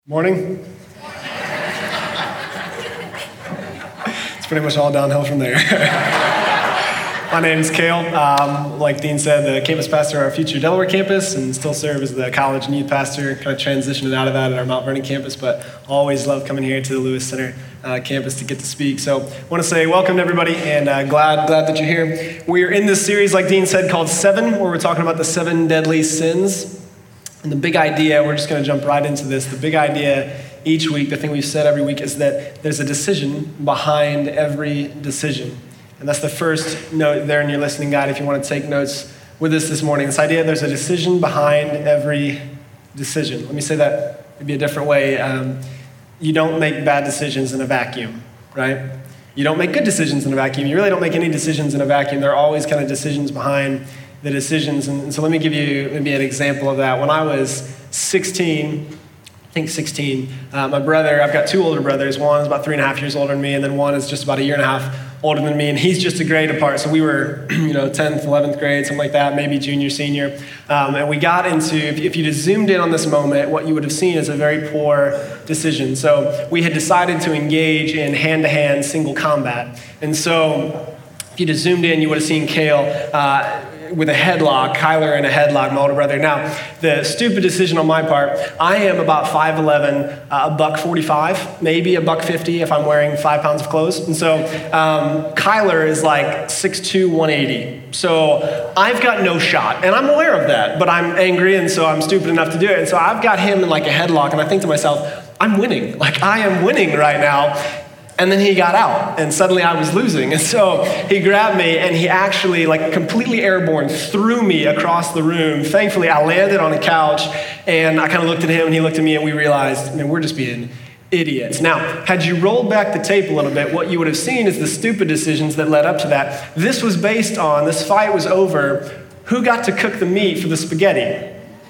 Morning. It's pretty much all downhill from there. My name's Cale. Like Dean said, the campus pastor at our future Delaware campus, and still serve as the college and youth pastor. Kind of transitioning out of that at our Mount Vernon campus, but always love coming here to the Lewis Center campus to get to speak. So I want to say welcome to everybody, and glad that you're here. We're in this series, like Dean said, called 7, where we're talking about the 7 deadly sins. And the big idea, we're just going to jump right into this. The big idea each week, the thing we've said every week, is that there's a decision behind every decision. And that's the first note there in your listening guide if you want to take notes with us this morning. This idea, there's a decision behind every decision. Let me say that maybe a different way. You don't make bad decisions in a vacuum, right? You don't make good decisions in a vacuum. You really don't make any decisions in a vacuum. There are always kind of decisions behind the decisions. And so let me give you maybe an example of that. When I was 16, my brother, I've got 2 older brothers. One is about 3.5 years older than me, and then one is just about 1.5 years older than me, and he's just a grade apart. So we were, 10th, 11th grade, something like that, maybe junior, senior. And we got into, if you'd have zoomed in on this moment, what you would have seen is a very poor decision. So we had decided to engage in hand-to-hand single combat. And so if you'd have zoomed in, you would have seen Cale with a headlock, Kyler in a headlock, my older brother. Now, the stupid decision on my part, I am about 5'11", $145, maybe $150 if I'm wearing 5 pounds of clothes. And so Kyler is like 6'2", 180. So I've got no shot, and I'm aware of that, but I'm angry, and so I'm stupid enough to do it. And so I've got him in like a headlock, and I think to myself, I'm winning. Like, I am winning right now. And then he got out, and suddenly I was losing. And so he grabbed me, and he actually, completely airborne, threw me across the room. Thankfully, I landed on a couch, and I kind of looked at him, and he looked at me, and we realized, man, we're just being idiots. Now, had you rolled back the tape a little bit, what you would have seen is the stupid decisions that led up to that. This was based on, this fight was over, who got to cook the meat for the spaghetti?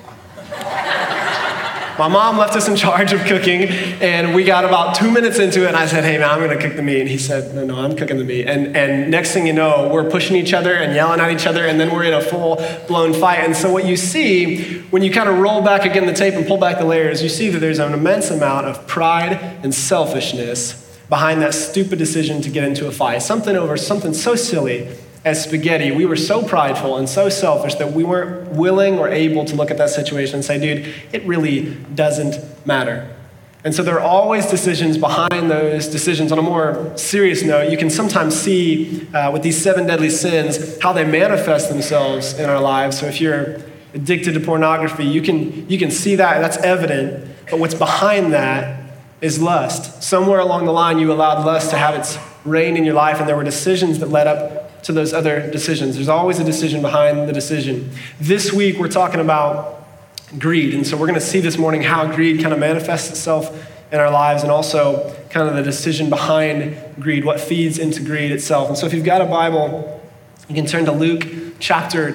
My mom left us in charge of cooking, and we got about 2 minutes into it, and I said, hey, man, I'm going to cook the meat. And he said, no, I'm cooking the meat. And next thing you know, we're pushing each other and yelling at each other, and then we're in a full-blown fight. And so what you see, when you kind of roll back again the tape and pull back the layers, you see that there's an immense amount of pride and selfishness behind that stupid decision to get into a fight. Something over something so silly as spaghetti. We were so prideful and so selfish that we weren't willing or able to look at that situation and say, dude, it really doesn't matter. And so there are always decisions behind those decisions. On a more serious note, you can sometimes see with these 7 deadly sins how they manifest themselves in our lives. So if you're addicted to pornography, you can see that. That's evident. But what's behind that is lust. Somewhere along the line, you allowed lust to have its reign in your life, and there were decisions that led up to those other decisions. There's always a decision behind the decision. This week, we're talking about greed. And so we're going to see this morning how greed kind of manifests itself in our lives, and also kind of the decision behind greed, what feeds into greed itself. And so if you've got a Bible, you can turn to Luke chapter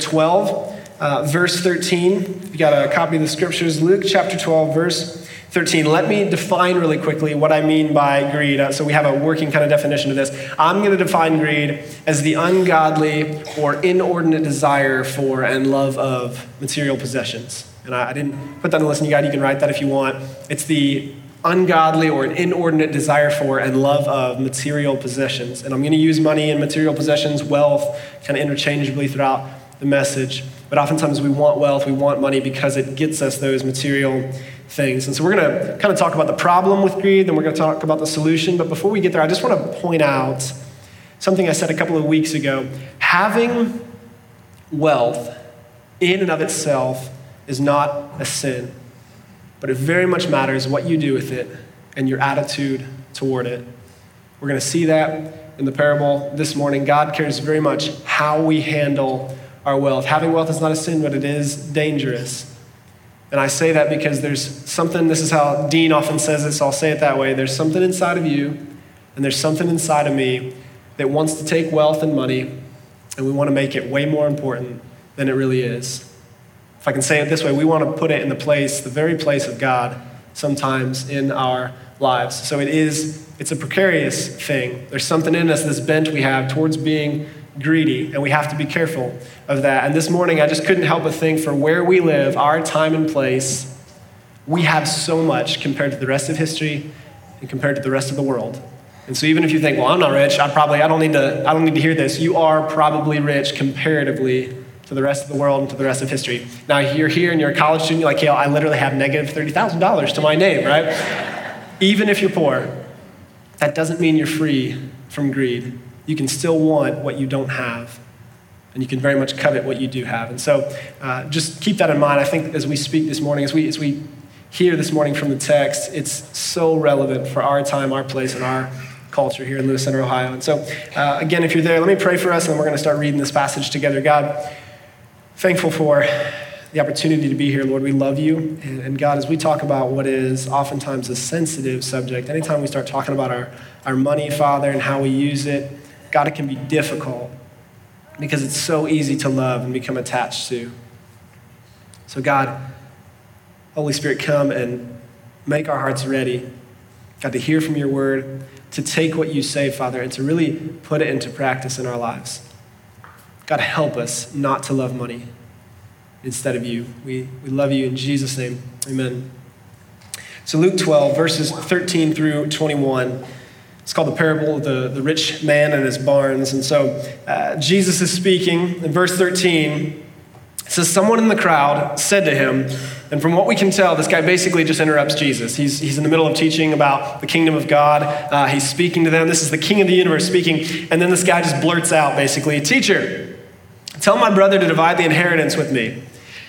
12, verse 13. If you've got a copy of the scriptures, Luke chapter 12, verse 13. Let me define really quickly what I mean by greed. So we have a working kind of definition of this. I'm going to define greed as the ungodly or inordinate desire for and love of material possessions. And I didn't put that in the listening guide. You can write that if you want. It's the ungodly or an inordinate desire for and love of material possessions. And I'm going to use money and material possessions, wealth, kind of interchangeably throughout the message. But oftentimes we want wealth, we want money because it gets us those material things. And so we're going to kind of talk about the problem with greed, then we're going to talk about the solution. But before we get there, I just want to point out something I said a couple of weeks ago. Having wealth in and of itself is not a sin, but it very much matters what you do with it and your attitude toward it. We're going to see that in the parable this morning. God cares very much how we handle our wealth. Having wealth is not a sin, but it is dangerous. And I say that because there's something, this is how Dean often says it, so I'll say it that way. There's something inside of you, and there's something inside of me that wants to take wealth and money, and we want to make it way more important than it really is. If I can say it this way, we want to put it in the very place of God sometimes in our lives. So it's a precarious thing. There's something in us, this bent we have towards being greedy, and we have to be careful of that. And this morning, I just couldn't help but think, for where we live, our time and place, We have so much compared to the rest of history and compared to the rest of the world. And so even if you think, well, I'm not rich, I don't need to hear this. You are probably rich comparatively to the rest of the world and to the rest of history. Now you're here and you're a college student, you're like, yeah, I literally have negative $30,000 to my name, right? Even if you're poor, that doesn't mean you're free from greed. You can still want what you don't have, and you can very much covet what you do have. And so just keep that in mind. I think as we speak this morning, as we hear this morning from the text, it's so relevant for our time, our place, and our culture here in Lewis Center, Ohio. And so again, if you're there, let me pray for us, and then we're going to start reading this passage together. God, thankful for the opportunity to be here, Lord. We love you. And God, as we talk about what is oftentimes a sensitive subject, anytime we start talking about our money, Father, and how we use it, God, it can be difficult because it's so easy to love and become attached to. So God, Holy Spirit, come and make our hearts ready, God, to hear from your word, to take what you say, Father, and to really put it into practice in our lives. God, help us not to love money instead of you. We love you in Jesus' name. Amen. So Luke 12, verses 13 through 21. It's called the parable of the rich man and his barns. And so Jesus is speaking. In verse 13, it says, someone in the crowd said to him, and from what we can tell, this guy basically just interrupts Jesus. He's in the middle of teaching about the kingdom of God. He's speaking to them. This is the king of the universe speaking. And then this guy just blurts out basically, teacher, tell my brother to divide the inheritance with me.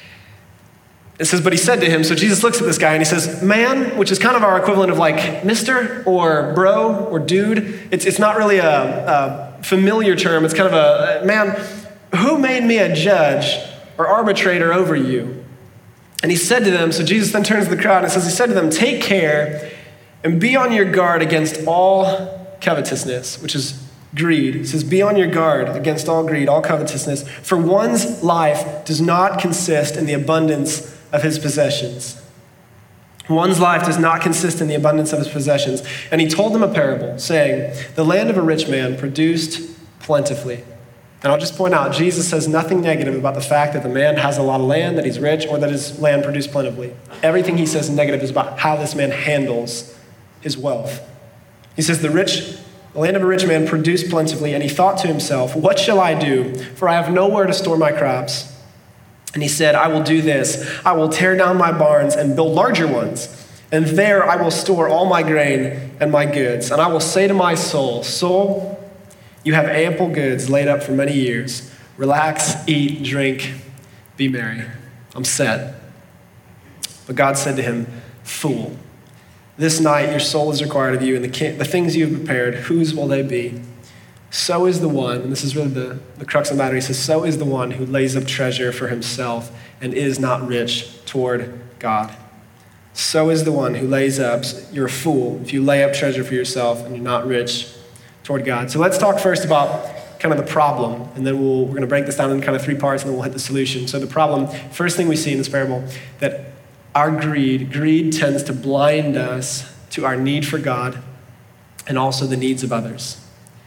It says, but he said to him, so Jesus looks at this guy and he says, man, which is kind of our equivalent of like mister or bro or dude. It's not really a familiar term. It's kind of a, man, who made me a judge or arbitrator over you? And he said to them, so Jesus then turns to the crowd and says, he said to them, take care and be on your guard against all covetousness, which is greed. He says, be on your guard against all greed, all covetousness, for one's life does not consist in the abundance of his possessions. One's life does not consist in the abundance of his possessions. And he told them a parable, saying, the land of a rich man produced plentifully. And I'll just point out, Jesus says nothing negative about the fact that the man has a lot of land, that he's rich, or that his land produced plentifully. Everything he says negative is about how this man handles his wealth. He says, the land of a rich man produced plentifully, and he thought to himself, what shall I do? For I have nowhere to store my crops. And he said, I will do this. I will tear down my barns and build larger ones. And there I will store all my grain and my goods. And I will say to my soul, soul, you have ample goods laid up for many years. Relax, eat, drink, be merry. I'm set. But God said to him, fool, this night your soul is required of you, and the things you have prepared, whose will they be? So is the one, and this is really the crux of the matter, he says, so is the one who lays up treasure for himself and is not rich toward God. So is the one who lays up, you're a fool if you lay up treasure for yourself and you're not rich toward God. So let's talk first about kind of the problem, and then we're going to break this down in kind of three parts, and then we'll hit the solution. So the problem, first thing we see in this parable, that our greed tends to blind us to our need for God and also the needs of others.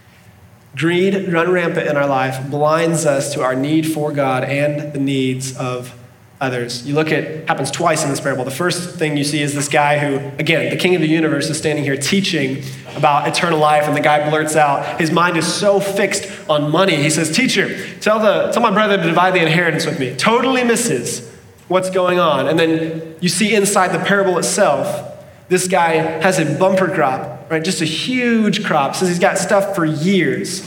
Greed, run rampant in our life, blinds us to our need for God and the needs of others. You look at, happens twice in this parable. The first thing you see is this guy who, again, the king of the universe is standing here teaching about eternal life, and the guy blurts out, his mind is so fixed on money. He says, teacher, tell my brother to divide the inheritance with me. Totally misses what's going on. And then you see inside the parable itself, this guy has a bumper crop, right? Just a huge crop. Says he's got stuff for years.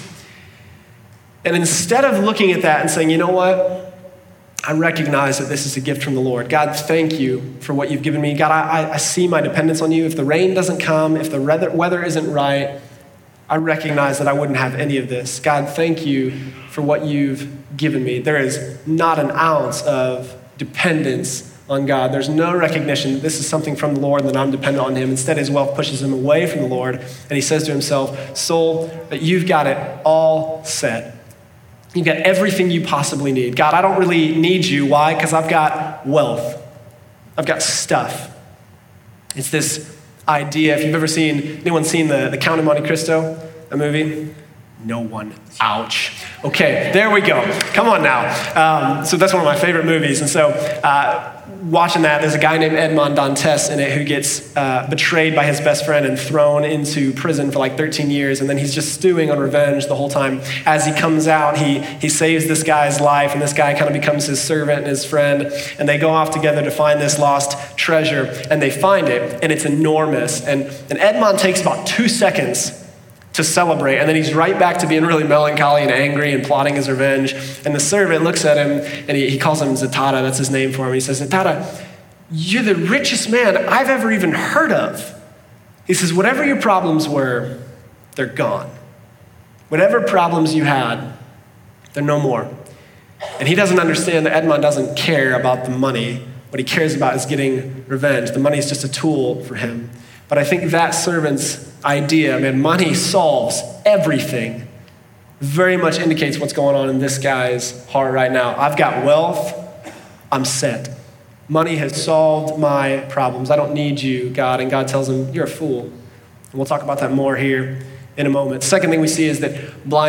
And instead of looking at that and saying, you know what? I recognize that this is a gift from the Lord. God, thank you for what you've given me. God, I see my dependence on you. If the rain doesn't come, if the weather isn't right, I recognize that I wouldn't have any of this. God, thank you for what you've given me. There is not an ounce of dependence on God. There's no recognition that this is something from the Lord and that I'm dependent on him. Instead, his wealth pushes him away from the Lord, and he says to himself, soul, that you've got it all set. You've got everything you possibly need. God, I don't really need you. Why? Because I've got wealth. I've got stuff. It's this idea, if you've ever seen, anyone seen the Count of Monte Cristo, a movie? no one. Ouch. Okay, there we go. Come on now. So that's one of my favorite movies. And so watching that, there's a guy named Edmond Dantes in it who gets betrayed by his best friend and thrown into prison for like 13 years. And then he's just stewing on revenge the whole time. As he comes out, he saves this guy's life, and this guy kind of becomes his servant and his friend. And they go off together to find this lost treasure, and they find it, and it's enormous. And Edmond takes about 2 seconds to celebrate, and then he's right back to being really melancholy and angry and plotting his revenge. And the servant looks at him, and he calls him Zatada, that's his name for him. He says, Zatada, you're the richest man I've ever even heard of. He says, whatever your problems were, they're gone. Whatever problems you had, they're no more. And he doesn't understand that Edmond doesn't care about the money. What he cares about is getting revenge. The money is just a tool for him. But I think that servant's idea, man, money solves everything, very much indicates what's going on in this guy's heart right now. I've got wealth, I'm set. Money has solved my problems. I don't need you, God. And God tells him, you're a fool. And we'll talk about that more here in a moment. Second thing we see is that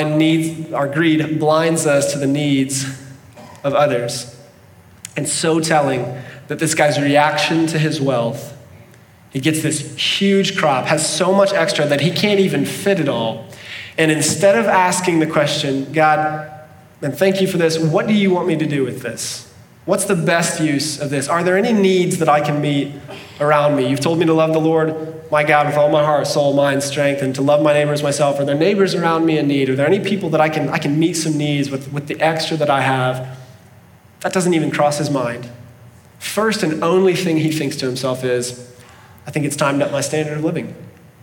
our greed blinds us to the needs of others. And so telling that this guy's reaction to his wealth, he gets this huge crop, has so much extra that he can't even fit it all. And instead of asking the question, God, and thank you for this, what do you want me to do with this? What's the best use of this? Are there any needs that I can meet around me? You've told me to love the Lord, my God, with all my heart, soul, mind, strength, and to love my neighbors myself. Are there neighbors around me in need? Are there any people that I can meet some needs with the extra that I have? That doesn't even cross his mind. First and only thing he thinks to himself is, I think it's timed up my standard of living.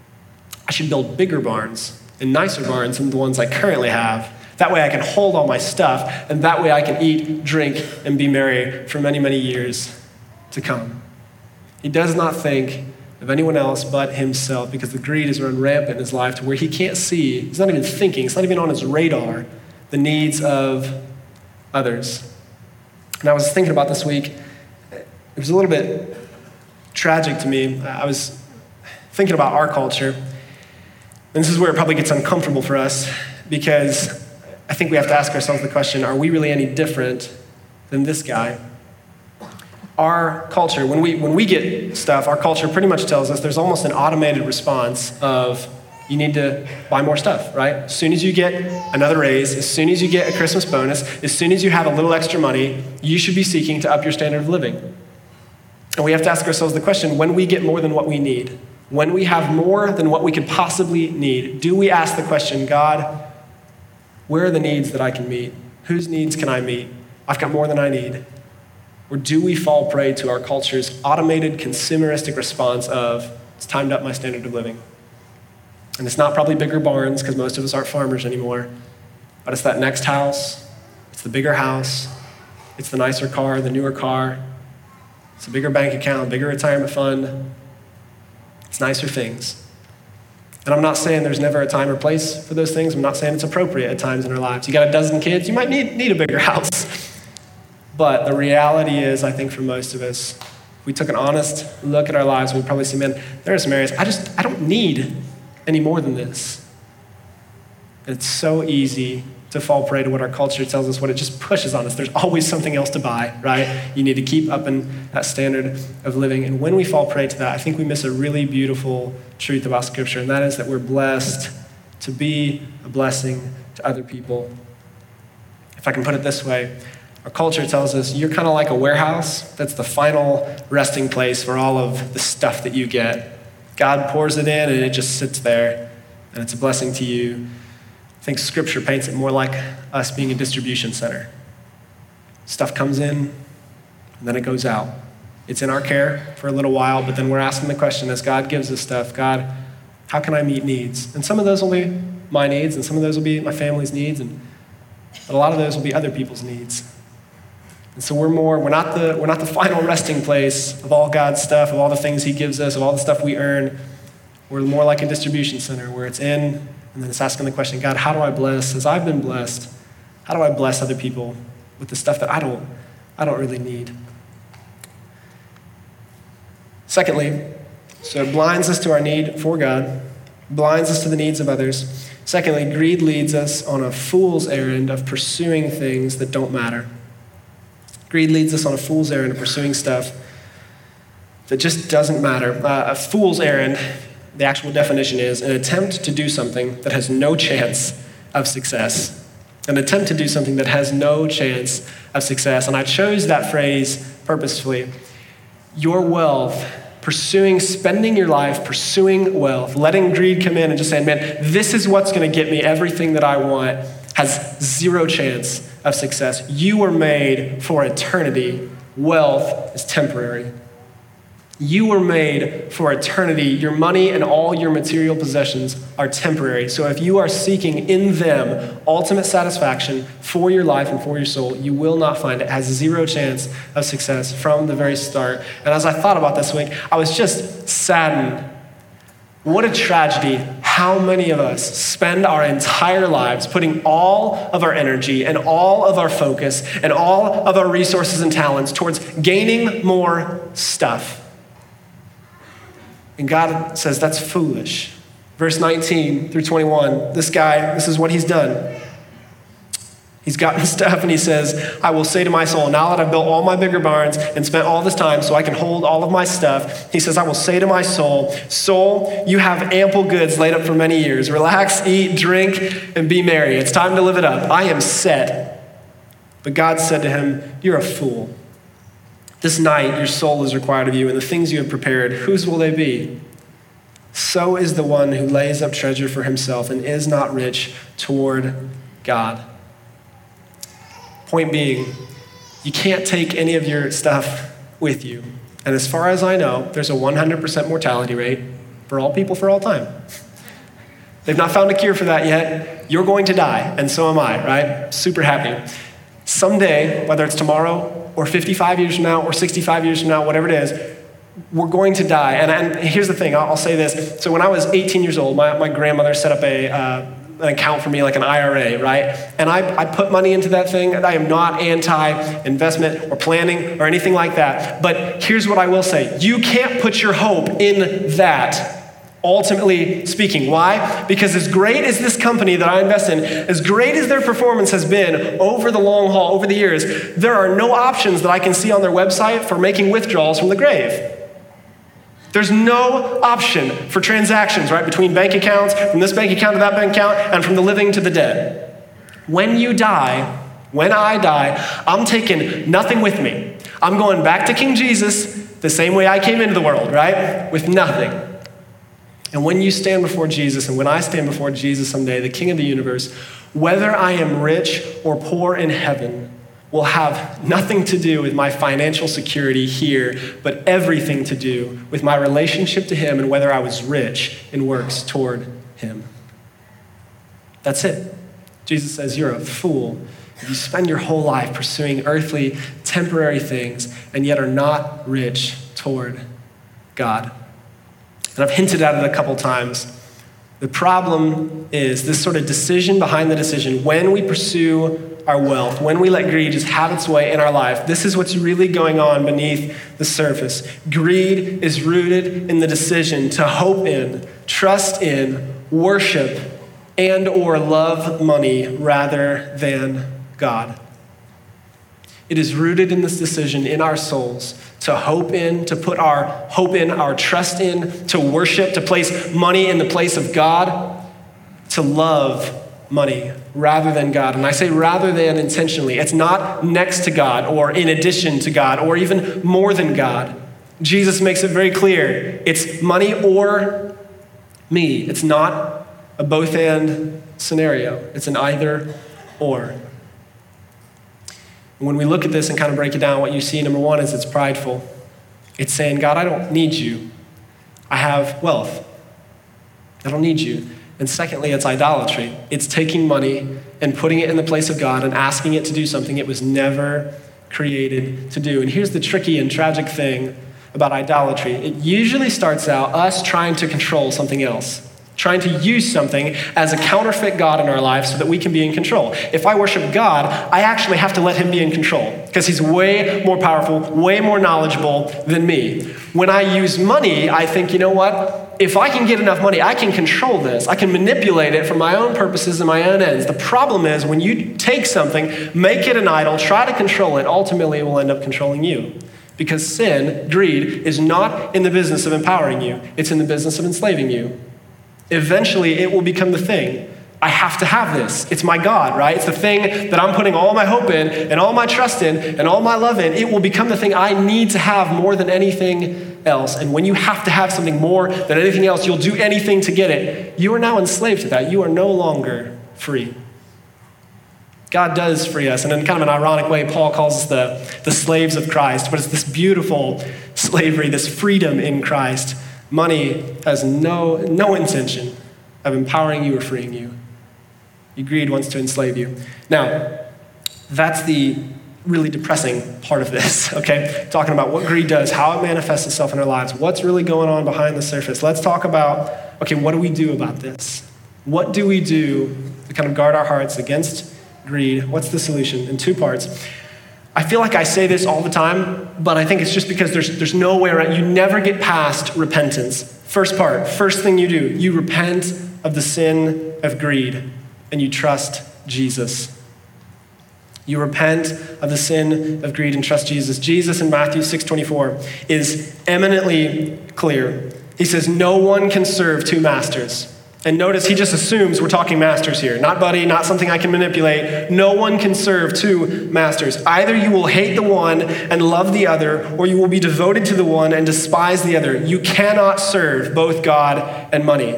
I should build bigger barns and nicer barns than the ones I currently have. That way I can hold all my stuff, and that way I can eat, drink, and be merry for many, many years to come. He does not think of anyone else but himself, because the greed has run rampant in his life to where he can't see, he's not even thinking, it's not even on his radar, the needs of others. And I was thinking about this week, it was a little bit tragic to me. I was thinking about our culture, and this is where it probably gets uncomfortable for us, because I think we have to ask ourselves the question, are we really any different than this guy? Our culture, when we get stuff, our culture pretty much tells us there's almost an automated response of, you need to buy more stuff, right? As soon as you get another raise, as soon as you get a Christmas bonus, as soon as you have a little extra money, you should be seeking to up your standard of living. And we have to ask ourselves the question, when we get more than what we need, when we have more than what we could possibly need, do we ask the question, God, where are the needs that I can meet? Whose needs can I meet? I've got more than I need. Or do we fall prey to our culture's automated consumeristic response of, it's timed up my standard of living? And it's not probably bigger barns, because most of us aren't farmers anymore, but it's that next house, it's the bigger house, it's the nicer car, the newer car, it's a bigger bank account, bigger retirement fund. It's nicer things. And I'm not saying there's never a time or place for those things. I'm not saying it's appropriate at times in our lives. You got a dozen kids, you might need a bigger house. But the reality is, I think for most of us, if we took an honest look at our lives, we'd probably see, man, there are some areas, I don't need any more than this. And it's so easy to fall prey to what our culture tells us, what it just pushes on us. There's always something else to buy, right? You need to keep up in that standard of living. And when we fall prey to that, I think we miss a really beautiful truth about Scripture, and that is that we're blessed to be a blessing to other people. If I can put it this way, our culture tells us you're kind of like a warehouse. That's the final resting place for all of the stuff that you get. God pours it in, and it just sits there, and it's a blessing to you. I think Scripture paints it more like us being a distribution center. Stuff comes in, and then it goes out. It's in our care for a little while, but then we're asking the question, as God gives us stuff, God, how can I meet needs? And some of those will be my needs, and some of those will be my family's needs, but a lot of those will be other people's needs. And so we're not the final resting place of all God's stuff, of all the things He gives us, of all the stuff we earn. We're more like a distribution center where it's in, and then it's asking the question, God, how do I bless, as I've been blessed, how do I bless other people with the stuff that I don't really need? Secondly, so it blinds us to our need for God, blinds us to the needs of others. Secondly, greed leads us on a fool's errand of pursuing things that don't matter. Greed leads us on a fool's errand of pursuing stuff that just doesn't matter. A fool's errand, the actual definition is an attempt to do something that has no chance of success. An attempt to do something that has no chance of success. And I chose that phrase purposefully. Your wealth, spending your life pursuing wealth, letting greed come in and just saying, man, this is what's going to get me everything that I want, has zero chance of success. You were made for eternity. Wealth is temporary. You were made for eternity. Your money and all your material possessions are temporary. So if you are seeking in them ultimate satisfaction for your life and for your soul, you will not find it. It has zero chance of success from the very start. And as I thought about this week, I was just saddened. What a tragedy how many of us spend our entire lives putting all of our energy and all of our focus and all of our resources and talents towards gaining more stuff. And God says that's foolish. Verse 19 through 21, this is what he's done. He's gotten stuff and he says, I will say to my soul, now that I've built all my bigger barns and spent all this time so I can hold all of my stuff, he says, I will say to my soul, you have ample goods laid up for many years. Relax, eat, drink, and be merry. It's time to live it up. I am set. But God said to him, you're a fool. This night your soul is required of you, and the things you have prepared, whose will they be? So is the one who lays up treasure for himself and is not rich toward God. Point being, you can't take any of your stuff with you. And as far as I know, there's a 100% mortality rate for all people for all time. They've not found a cure for that yet. You're going to die, and so am I, right? Super happy. Someday, whether it's tomorrow or 55 years from now or 65 years from now, whatever it is, we're going to die. And here's the thing, I'll say this. So when I was 18 years old, my grandmother set up an account for me, like an IRA, right? And I put money into that thing. I am not anti-investment or planning or anything like that. But here's what I will say. You can't put your hope in that, ultimately speaking. Why? Because as great as this company that I invest in, as great as their performance has been over the long haul, over the years, there are no options that I can see on their website for making withdrawals from the grave. There's no option for transactions, right, between bank accounts, from this bank account to that bank account, and from the living to the dead. When I die, I'm taking nothing with me. I'm going back to King Jesus the same way I came into the world, right, with nothing. And when you stand before Jesus, and when I stand before Jesus someday, the King of the universe, whether I am rich or poor in heaven will have nothing to do with my financial security here, but everything to do with my relationship to him and whether I was rich in works toward him. That's it. Jesus says, you're a fool if you spend your whole life pursuing earthly, temporary things and yet are not rich toward God. And I've hinted at it a couple times. The problem is this sort of decision behind the decision. When we pursue our wealth, when we let greed just have its way in our life, this is what's really going on beneath the surface. Greed is rooted in the decision to hope in, trust in, worship, and or love money rather than God. It is rooted in this decision in our souls to hope in, to put our hope in, our trust in, to worship, to place money in the place of God, to love money rather than God. And I say rather than intentionally. It's not next to God or in addition to God or even more than God. Jesus makes it very clear. It's money or me. It's not a both and scenario. It's an either or. And when we look at this and kind of break it down, what you see, number one, is it's prideful. It's saying, God, I don't need you. I have wealth. I don't need you. And secondly, it's idolatry. It's taking money and putting it in the place of God and asking it to do something it was never created to do. And here's the tricky and tragic thing about idolatry. It usually starts out us trying to control something else, trying to use something as a counterfeit God in our life so that we can be in control. If I worship God, I actually have to let him be in control. because he's way more powerful, way more knowledgeable than me. When I use money, I think, you know what? If I can get enough money, I can control this. I can manipulate it for my own purposes and my own ends. The problem is when you take something, make it an idol, try to control it, ultimately it will end up controlling you. Because sin, greed, is not in the business of empowering you. It's in the business of enslaving you. Eventually, it will become the thing. I have to have this. It's my God, right? It's the thing that I'm putting all my hope in and all my trust in and all my love in. It will become the thing I need to have more than anything else. And when you have to have something more than anything else, you'll do anything to get it. You are now enslaved to that. You are no longer free. God does free us. And in kind of an ironic way, Paul calls us the slaves of Christ. But it's this beautiful slavery, this freedom in Christ. Money has no intention of empowering you or freeing you. Greed wants to enslave you. Now, that's the really depressing part of this, okay? Talking about what greed does, how it manifests itself in our lives, what's really going on behind the surface. Let's talk about, okay, what do we do about this? What do we do to kind of guard our hearts against greed? What's the solution? In two parts. I feel like I say this all the time, but I think it's just because there's no way around. You never get past repentance. First part, first thing you do, you repent of the sin of greed and you trust Jesus. You repent of the sin of greed and trust Jesus. Jesus in Matthew 6:24 is eminently clear. He says, no one can serve two masters. And notice he just assumes we're talking masters here. Not buddy, not something I can manipulate. No one can serve two masters. Either you will hate the one and love the other, or you will be devoted to the one and despise the other. You cannot serve both God and money.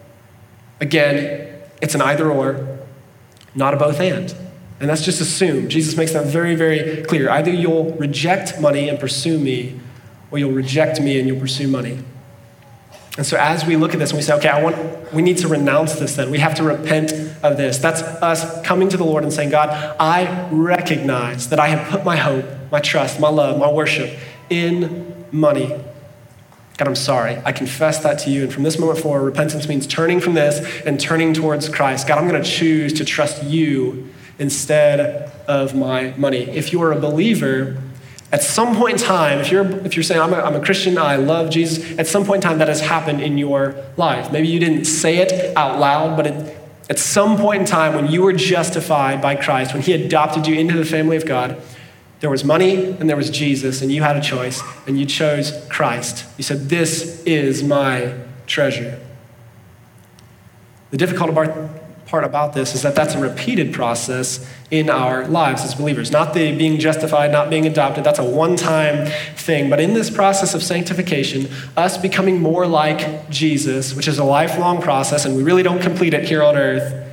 Again, it's an either or, not a both and. And that's just assumed. Jesus makes that very, very clear. Either you'll reject money and pursue me, or you'll reject me and you'll pursue money. And so as we look at this and we say, okay, we need to renounce this then. We have to repent of this. That's us coming to the Lord and saying, God, I recognize that I have put my hope, my trust, my love, my worship in money. God, I'm sorry. I confess that to you. And from this moment forward, repentance means turning from this and turning towards Christ. God, I'm going to choose to trust you instead of my money. If you are a believer, at some point in time, if you're saying, I'm a Christian, I love Jesus, at some point in time that has happened in your life. Maybe you didn't say it out loud, but at some point in time when you were justified by Christ, when he adopted you into the family of God, there was money and there was Jesus, and you had a choice, and you chose Christ. You said, this is my treasure. The difficult part about this is that that's a repeated process in our lives as believers. Not the being justified, not being adopted, that's a one-time thing. But in this process of sanctification, us becoming more like Jesus, which is a lifelong process, and we really don't complete it here on earth,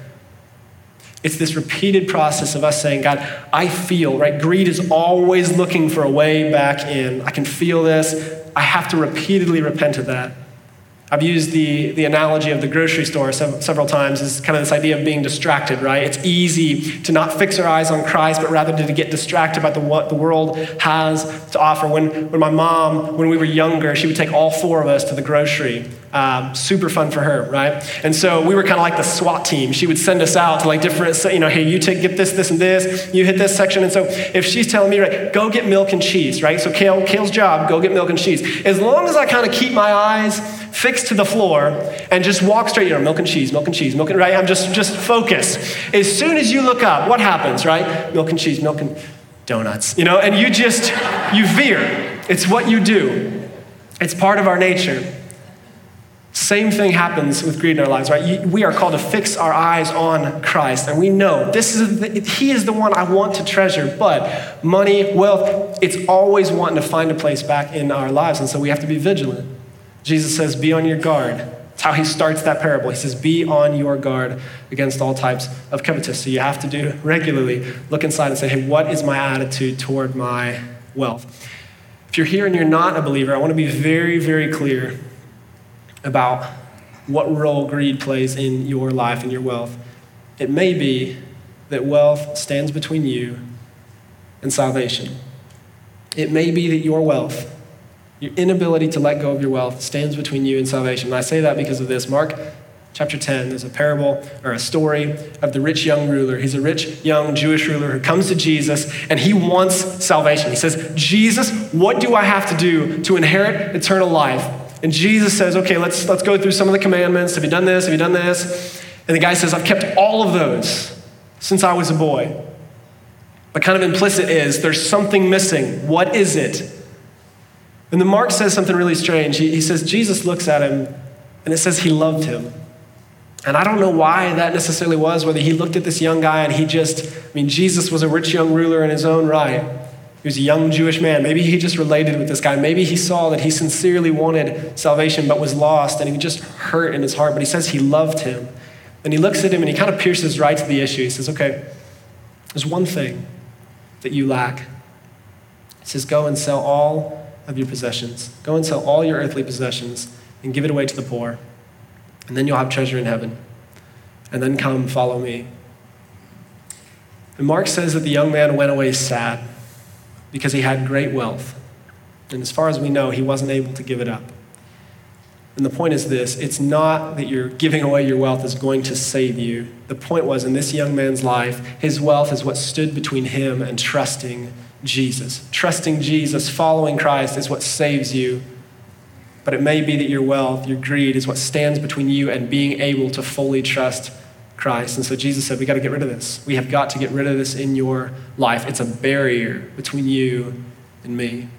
it's this repeated process of us saying, God, I feel, right? Greed is always looking for a way back in. I can feel this. I have to repeatedly repent of that. I've used the analogy of the grocery store several times as kind of this idea of being distracted, right? It's easy to not fix our eyes on Christ, but rather to get distracted by what the world has to offer. When my mom, when we were younger, she would take all four of us to the grocery. Super fun for her, right? And so we were kind of like the SWAT team. She would send us out to like different, hey, you get this and this, you hit this section. And so if she's telling me, right, go get milk and cheese, right? So Kale's job, go get milk and cheese. As long as I kind of keep my eyes fixed to the floor and just walk straight, milk and cheese, right? I'm just focus. As soon as you look up, what happens, right? Milk and cheese, milk and donuts, and you veer. It's what you do. It's part of our nature. Same thing happens with greed in our lives, right? We are called to fix our eyes on Christ, and we know he is the one I want to treasure, but money, wealth, it's always wanting to find a place back in our lives, and so we have to be vigilant. Jesus says, be on your guard. That's how he starts that parable. He says, be on your guard against all types of covetous. So you have to do regularly, look inside and say, hey, what is my attitude toward my wealth? If you're here and you're not a believer, I want to be very, very clear about what role greed plays in your life and your wealth. It may be that wealth stands between you and salvation. It may be that your wealth, your inability to let go of your wealth, stands between you and salvation. And I say that because of this. Mark Chapter 10, there's a parable or a story of the rich young ruler. He's a rich young Jewish ruler who comes to Jesus and he wants salvation. He says, Jesus, what do I have to do to inherit eternal life? And Jesus says, okay, let's go through some of the commandments. Have you done this? Have you done this? And the guy says, I've kept all of those since I was a boy. But kind of implicit is there's something missing. What is it? And then Mark says something really strange. He says Jesus looks at him and it says he loved him. And I don't know why that necessarily was, whether he looked at this young guy and Jesus was a rich young ruler in his own right. He was a young Jewish man. Maybe he just related with this guy. Maybe he saw that he sincerely wanted salvation but was lost and he just hurt in his heart. But he says he loved him. And he looks at him and he kind of pierces right to the issue. He says, okay, there's one thing that you lack. He says, go and sell all of your possessions. Go and sell all your earthly possessions and give it away to the poor. And then you'll have treasure in heaven. And then come follow me. And Mark says that the young man went away sad because he had great wealth. And as far as we know, he wasn't able to give it up. And the point is this, it's not that you're giving away your wealth is going to save you. The point was, in this young man's life, his wealth is what stood between him and trusting Jesus. Trusting Jesus, following Christ is what saves you. But it may be that your wealth, your greed, is what stands between you and being able to fully trust Christ. And so Jesus said, we got to get rid of this. We have got to get rid of this in your life. It's a barrier between you and me.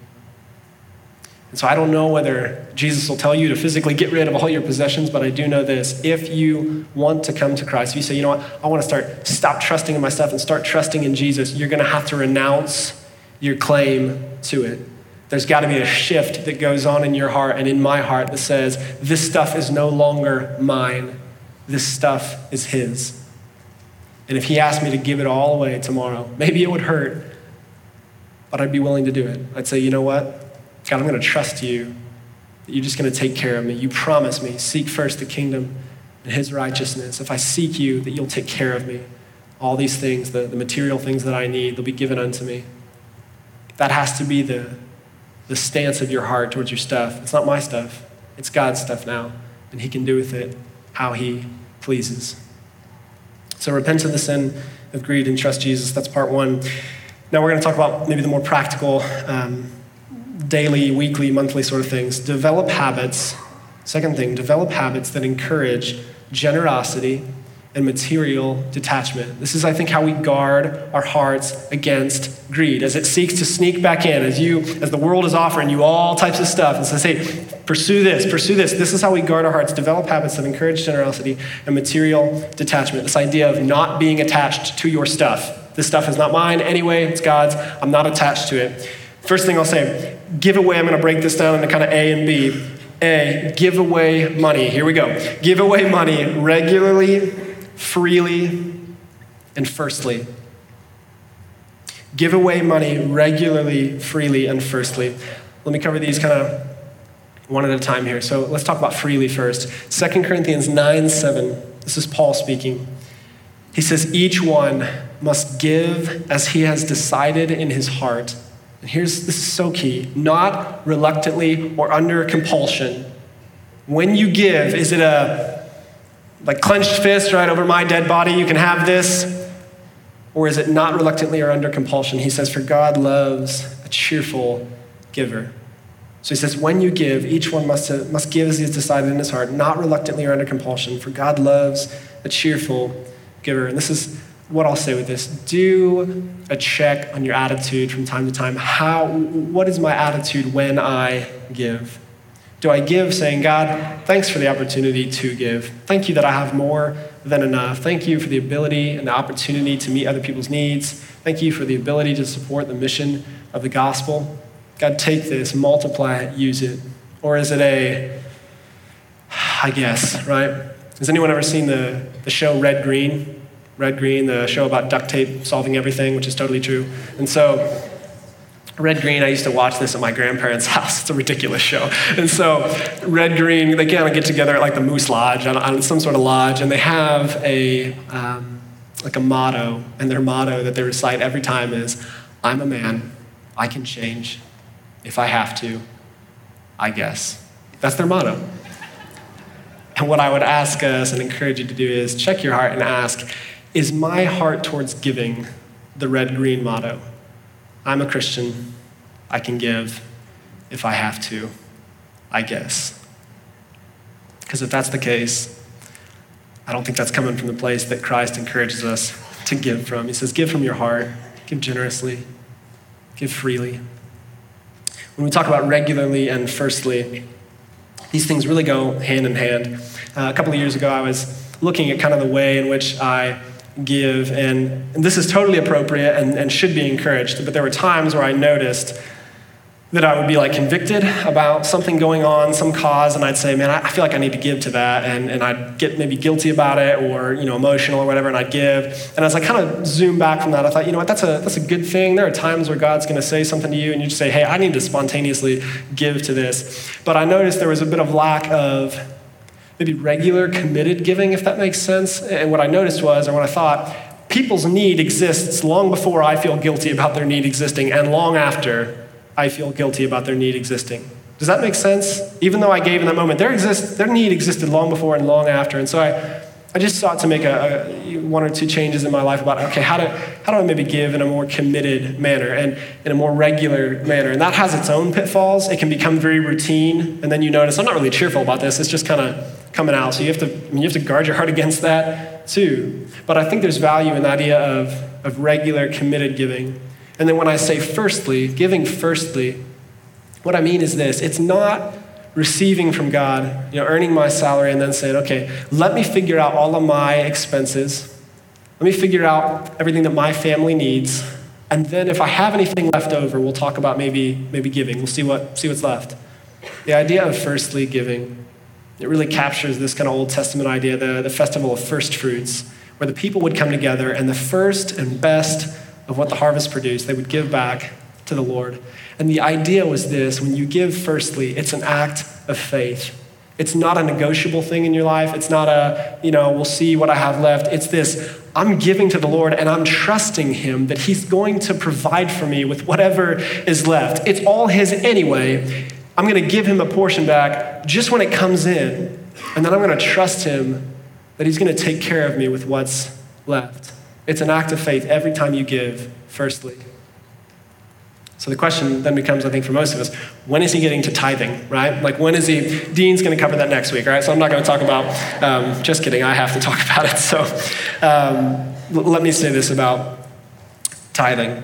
And so I don't know whether Jesus will tell you to physically get rid of all your possessions, but I do know this. If you want to come to Christ, if you say, you know what, I want to stop trusting in my stuff and start trusting in Jesus, you're going to have to renounce your claim to it. There's got to be a shift that goes on in your heart and in my heart that says, this stuff is no longer mine. This stuff is his. And if he asked me to give it all away tomorrow, maybe it would hurt, but I'd be willing to do it. I'd say, you know what? God, I'm going to trust you that you're just going to take care of me. You promise me, seek first the kingdom and his righteousness. If I seek you, that you'll take care of me. All these things, the material things that I need, they'll be given unto me. That has to be the stance of your heart towards your stuff. It's not my stuff. It's God's stuff now, and he can do with it how he pleases. So repent of the sin of greed and trust Jesus. That's part one. Now we're going to talk about maybe the more practical daily, weekly, monthly sort of things. Develop habits. Second thing, develop habits that encourage generosity and material detachment. This is, I think, how we guard our hearts against greed. As it seeks to sneak back in, as the world is offering you all types of stuff and says, hey, pursue this. This is how we guard our hearts. Develop habits that encourage generosity and material detachment. This idea of not being attached to your stuff. This stuff is not mine anyway, it's God's. I'm not attached to it. First thing I'll say, give away, I'm going to break this down into kind of A and B. A, give away money. Here we go. Give away money regularly, freely, and firstly. Give away money regularly, freely, and firstly. Let me cover these kind of one at a time here. So let's talk about freely first. 2 Corinthians 9:7. This is Paul speaking. He says, each one must give as he has decided in his heart. And this is so key, not reluctantly or under compulsion. When you give, is it a clenched fist right over my dead body, you can have this? Or is it not reluctantly or under compulsion? He says, for God loves a cheerful giver. So he says, when you give, each one must give as he has decided in his heart, not reluctantly or under compulsion, for God loves a cheerful giver. And this is what I'll say with this. Do a check on your attitude from time to time. What is my attitude when I give? Do I give saying, God, thanks for the opportunity to give. Thank you that I have more than enough. Thank you for the ability and the opportunity to meet other people's needs. Thank you for the ability to support the mission of the gospel. God, take this, multiply it, use it. Or is it I guess, right? Has anyone ever seen the show Red Green? Red Green, the show about duct tape solving everything, which is totally true. And so Red Green, I used to watch this at my grandparents' house. It's a ridiculous show. And so Red Green, they kind of get together at the Moose Lodge, on some sort of lodge, and they have a motto, and their motto that they recite every time is, I'm a man, I can change. If I have to, I guess. That's their motto. And what I would ask us and encourage you to do is check your heart and ask, is my heart towards giving the red-green motto? I'm a Christian. I can give if I have to, I guess. Because if that's the case, I don't think that's coming from the place that Christ encourages us to give from. He says, give from your heart, give generously, give freely. When we talk about regularly and firstly, these things really go hand in hand. A couple of years ago, I was looking at kind of the way in which I give, and this is totally appropriate and should be encouraged, but there were times where I noticed that I would be like convicted about something going on, some cause, and I'd say, man, I feel like I need to give to that, and I'd get maybe guilty about it or emotional or whatever, and I'd give. And as I kind of zoom back from that, I thought, you know what, that's a good thing. There are times where God's going to say something to you, and you just say, hey, I need to spontaneously give to this. But I noticed there was a bit of lack of maybe regular committed giving, if that makes sense. And what I noticed was, or what I thought, people's need exists long before I feel guilty about their need existing, and long after I feel guilty about their need existing. Does that make sense? Even though I gave in that moment, their need existed long before and long after. And so I just sought to make one or two changes in my life about, okay, how do I maybe give in a more committed manner and in a more regular manner? And that has its own pitfalls. It can become very routine, and then you notice, I'm not really cheerful about this. It's just kind of coming out. So you have to guard your heart against that too. But I think there's value in the idea of regular committed giving. And then when I say firstly, giving firstly, what I mean is this: it's not receiving from God, earning my salary and then saying, okay, let me figure out all of my expenses. Let me figure out everything that my family needs. And then if I have anything left over, we'll talk about maybe giving. We'll see what's left. The idea of firstly giving, it really captures this kind of Old Testament idea, the festival of first fruits, where the people would come together and the first and best of what the harvest produced, they would give back to the Lord. And the idea was this: when you give firstly, it's an act of faith. It's not a negotiable thing in your life. It's not we'll see what I have left. It's this: I'm giving to the Lord and I'm trusting him that he's going to provide for me with whatever is left. It's all his anyway. I'm going to give him a portion back just when it comes in, and then I'm going to trust him that he's going to take care of me with what's left. It's an act of faith every time you give firstly. So the question then becomes, I think, for most of us, when is he getting to tithing, right? Like, when is he? Dean's going to cover that next week, all right? So I'm not going to talk about, just kidding, I have to talk about it. So let me say this about tithing.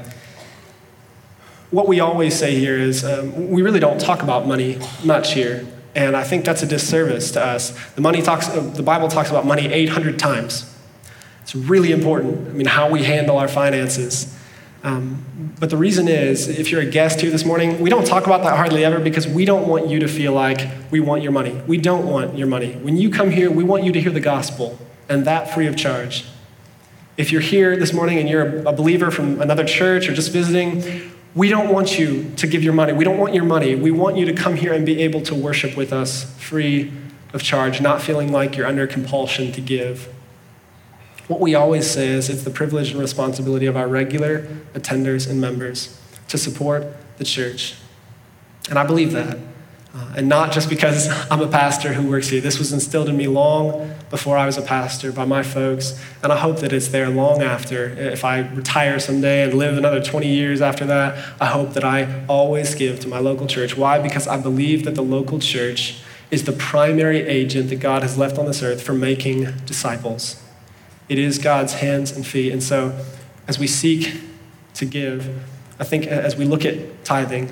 What we always say here is we really don't talk about money much here. And I think that's a disservice to us. The Bible talks about money 800 times. It's really important, how we handle our finances. But the reason is, if you're a guest here this morning, we don't talk about that hardly ever because we don't want you to feel like we want your money. We don't want your money. When you come here, we want you to hear the gospel, and that free of charge. If you're here this morning and you're a believer from another church or just visiting, we don't want you to give your money. We don't want your money. We want you to come here and be able to worship with us free of charge, not feeling like you're under compulsion to give. What we always say is it's the privilege and responsibility of our regular attenders and members to support the church. And I believe that. And not just because I'm a pastor who works here. This was instilled in me long before I was a pastor by my folks. And I hope that it's there long after. If I retire someday and live another 20 years after that, I hope that I always give to my local church. Why? Because I believe that the local church is the primary agent that God has left on this earth for making disciples. It is God's hands and feet. And so as we seek to give, I think as we look at tithing,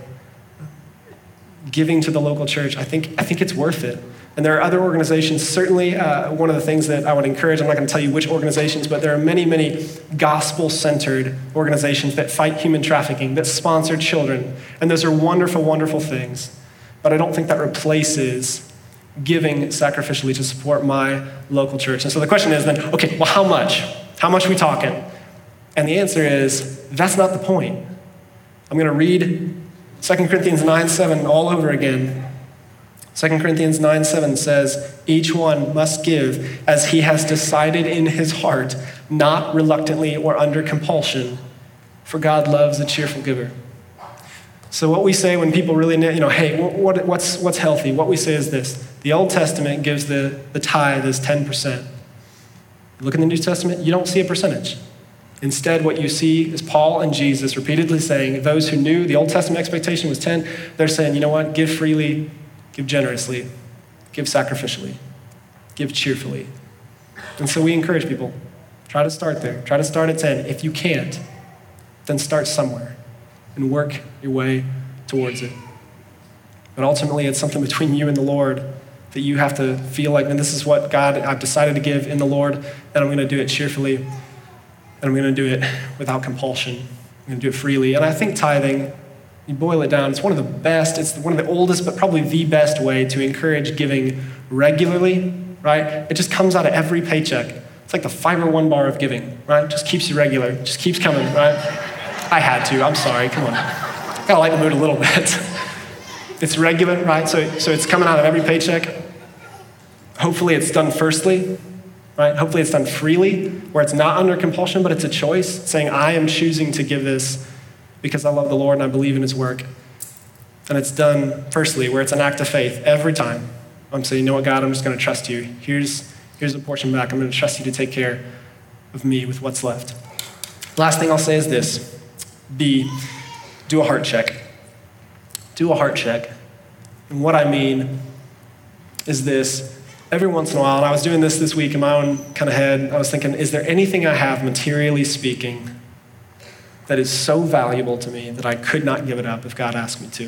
giving to the local church, I think it's worth it. And there are other organizations, certainly one of the things that I would encourage, I'm not going to tell you which organizations, but there are many, many gospel-centered organizations that fight human trafficking, that sponsor children. And those are wonderful, wonderful things. But I don't think that replaces giving sacrificially to support my local church. And so the question is then, okay, well, how much? How much are we talking? And the answer is, that's not the point. I'm going to read 2 Corinthians 9:7 all over again. 2 Corinthians 9:7 says, each one must give as he has decided in his heart, not reluctantly or under compulsion, for God loves a cheerful giver. So what we say when people really, hey, what's healthy? What we say is this. The Old Testament gives the tithe as 10%. Look in the New Testament, you don't see a percentage. Instead, what you see is Paul and Jesus repeatedly saying, those who knew the Old Testament expectation was 10, they're saying, you know what, give freely, give generously, give sacrificially, give cheerfully. And so we encourage people, try to start there. Try to start at 10. If you can't, then start somewhere and work your way towards it. But ultimately, it's something between you and the Lord that you have to feel like, man, this is what God, I've decided to give in the Lord, and I'm going to do it cheerfully, and I'm going to do it without compulsion. I'm going to do it freely. And I think tithing, you boil it down, it's one of the best, it's one of the oldest, but probably the best way to encourage giving regularly, right? It just comes out of every paycheck. It's like the Fiber One bar of giving, right? Just keeps you regular, just keeps coming, right? I had to, I'm sorry, come on. Gotta lighten the mood a little bit. It's regular, right? So it's coming out of every paycheck. Hopefully it's done firstly, right? Hopefully it's done freely, where it's not under compulsion, but it's a choice, saying, I am choosing to give this because I love the Lord and I believe in his work. And it's done firstly, where it's an act of faith every time. I'm saying, you know what, God, I'm just going to trust you. Here's a portion back. I'm going to trust you to take care of me with what's left. Last thing I'll say is this. B, do a heart check. Do a heart check. And what I mean is this. Every once in a while, and I was doing this week in my own kind of head, I was thinking, is there anything I have, materially speaking, that is so valuable to me that I could not give it up if God asked me to?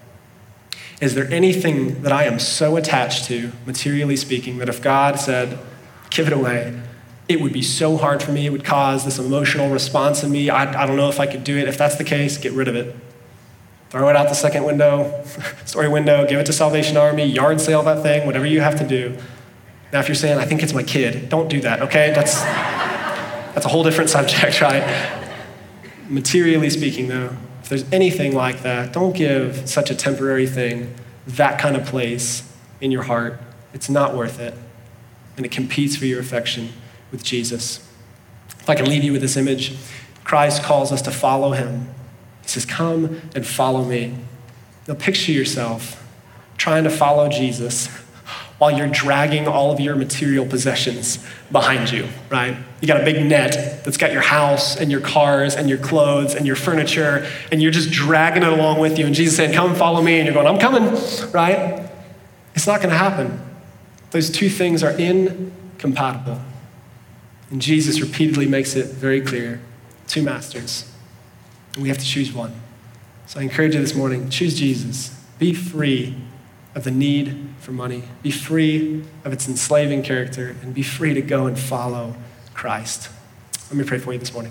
Is there anything that I am so attached to, materially speaking, that if God said, give it away, it would be so hard for me, it would cause this emotional response in me, I don't know if I could do it. If that's the case, get rid of it. Throw it out the second window, story window, give it to Salvation Army, yard sale that thing, whatever you have to do. Now, if you're saying, I think it's my kid, don't do that, okay? That's a whole different subject, right? Materially speaking, though, if there's anything like that, don't give such a temporary thing that kind of place in your heart. It's not worth it, and it competes for your affection with Jesus. If I can leave you with this image, Christ calls us to follow him. He says, come and follow me. Now picture yourself trying to follow Jesus while you're dragging all of your material possessions behind you, right? You got a big net that's got your house and your cars and your clothes and your furniture, and you're just dragging it along with you. And Jesus saying, come follow me. And you're going, I'm coming, right? It's not going to happen. Those two things are incompatible. And Jesus repeatedly makes it very clear. Two masters. And we have to choose one. So I encourage you this morning, choose Jesus. Be free of the need for money. Be free of its enslaving character, and be free to go and follow Christ. Let me pray for you this morning.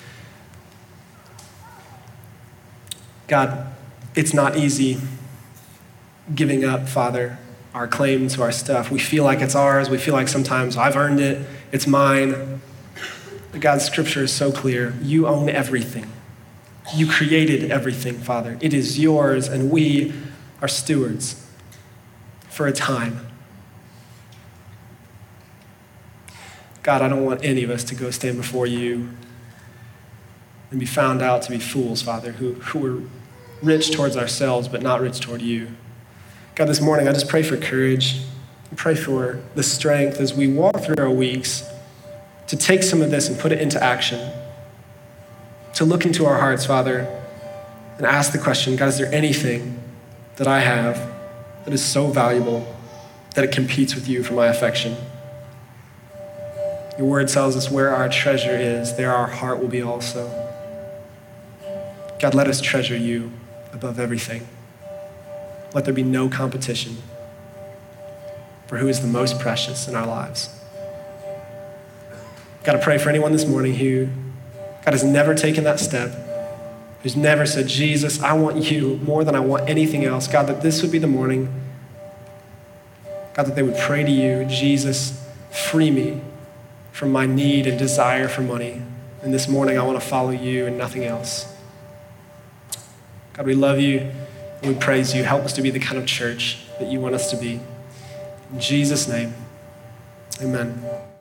God, it's not easy giving up, Father, our claim to our stuff. We feel like it's ours. We feel like sometimes I've earned it. It's mine. But God's scripture is so clear. You own everything. You created everything, Father. It is yours, and we are stewards for a time. God, I don't want any of us to go stand before you and be found out to be fools, Father, who are rich towards ourselves but not rich toward you. God, this morning I just pray for courage. I pray for the strength as we walk through our weeks to take some of this and put it into action. To look into our hearts, Father, and ask the question, God, is there anything that I have that is so valuable that it competes with you for my affection? Your word tells us where our treasure is, there our heart will be also. God, let us treasure you above everything. Let there be no competition for who is the most precious in our lives. God, I pray for anyone this morning who, God, has never taken that step, who's never said, Jesus, I want you more than I want anything else. God, that this would be the morning, God, that they would pray to you, Jesus, free me from my need and desire for money. And this morning, I want to follow you and nothing else. God, we love you and we praise you. Help us to be the kind of church that you want us to be. In Jesus' name, amen.